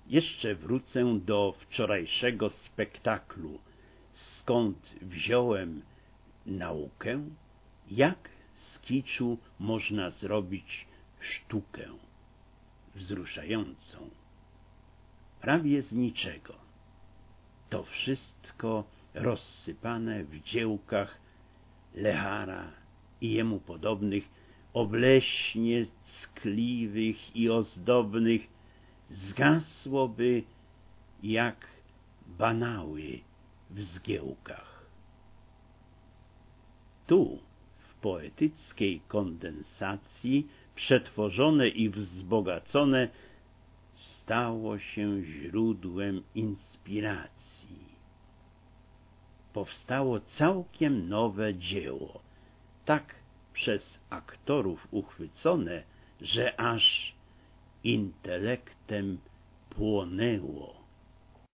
Jeszcze wrócę do wczorajszego spektaklu, skąd wziąłem naukę, jak z kiczu można zrobić sztukę wzruszającą. Prawie z niczego. To wszystko rozsypane w dziełkach Lehara i jemu podobnych, obleśnie ckliwych i ozdobnych, zgasłoby jak banały w zgiełkach. Tu, w poetyckiej kondensacji, przetworzone i wzbogacone, stało się źródłem inspiracji. Powstało całkiem nowe dzieło, tak przez aktorów uchwycone, że aż intelektem płonęło.